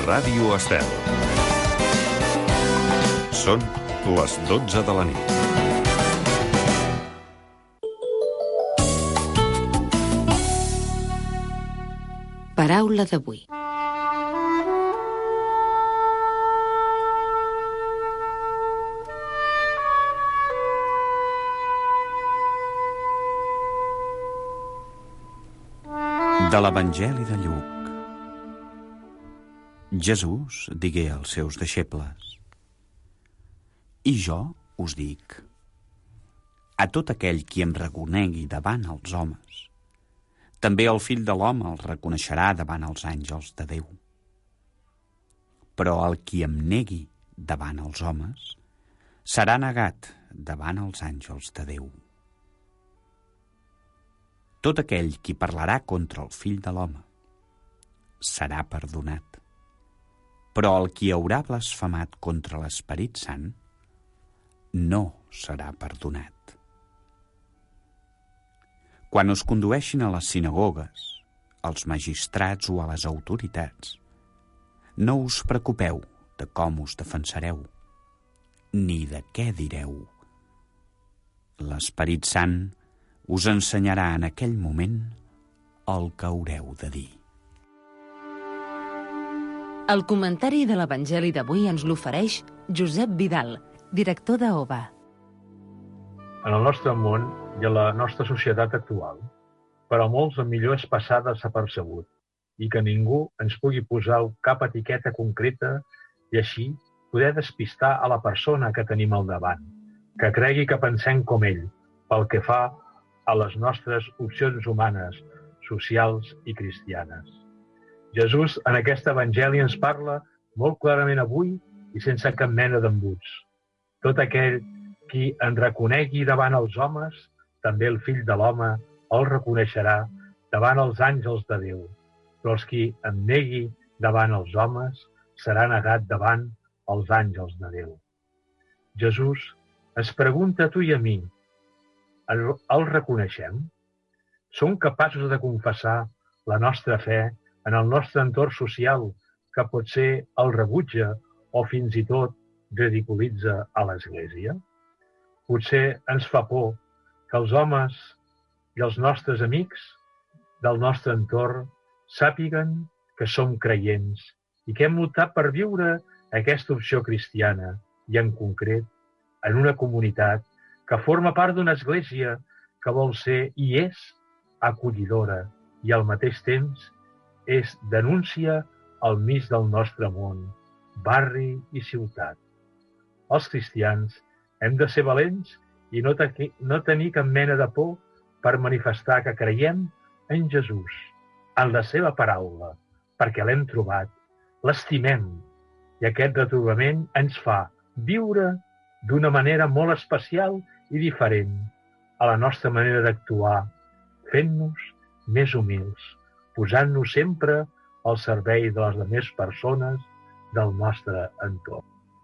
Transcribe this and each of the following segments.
Ràdio Estel. Són les 12 de la nit. Paraula d'avui. De l'Evangeli de Lluc. Jesús digué als seus deixebles: I jo us dic, a tot aquell qui em reconegui davant els homes, també el Fill de l'Home el reconeixerà davant els àngels de Déu. Però el qui em negui davant els homes serà negat davant els àngels de Déu. Tot aquell qui parlarà contra el Fill de l'Home serà perdonat, però el qui haurà blasfemat contra l'Esperit Sant no serà perdonat. Quan us condueixin a les sinagogues, als magistrats o a les autoritats, no us preocupeu de com us defensareu, ni de què direu. L'Esperit Sant us ensenyarà en aquell moment el que haureu de dir. El comentari de l'Evangeli d'avui ens l'ofereix Josep Vidal, director d'OVA. En el nostre món i a la nostra societat actual, per a molts el millor és passar desapercebut i que ningú ens pugui posar cap etiqueta concreta i així poder despistar a la persona que tenim al davant, que cregui que pensem com ell, pel que fa a les nostres opcions humanes, socials i cristianes. Jesús en aquest evangeli ens parla molt clarament avui i sense cap mena d'embuts. Tot aquell qui en reconegui davant els homes, també el Fill de l'Home el reconeixerà davant els àngels de Déu. Però els qui em negui davant els homes serà negat davant els àngels de Déu. Jesús ens pregunta a tu i a mi: el reconeixem? Som capaços de confessar la nostra fe en el nostre entorn social, que potser el rebutja o fins i tot ridiculitza a l'Església? Potser ens fa por que els homes i els nostres amics del nostre entorn sàpiguen que som creients i que hem optat per viure aquesta opció cristiana i, en concret, en una comunitat que forma part d'una església que vol ser i és acollidora i al mateix temps és denúncia al mig del nostre món, barri i ciutat. Els cristians hem de ser valents i no tenir cap mena de por per manifestar que creiem en Jesús, en la seva paraula, perquè l'hem trobat, l'estimem i aquest retrobament ens fa viure d'una manera molt especial i diferent a la nostra manera d'actuar, fent-nos més humils, posant-nos sempre al servei de les altres persones del nostre entorn.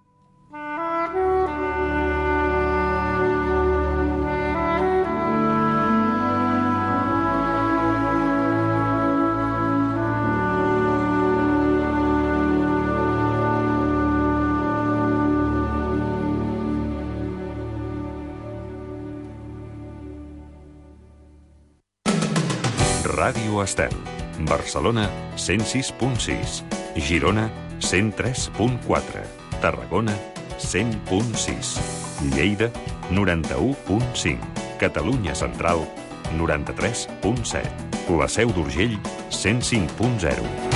Ràdio Estel. Barcelona 106.6, Girona 103.4, Tarragona 100.6, Lleida 91.5, Catalunya Central 93.7, La Seu d'Urgell 105.0.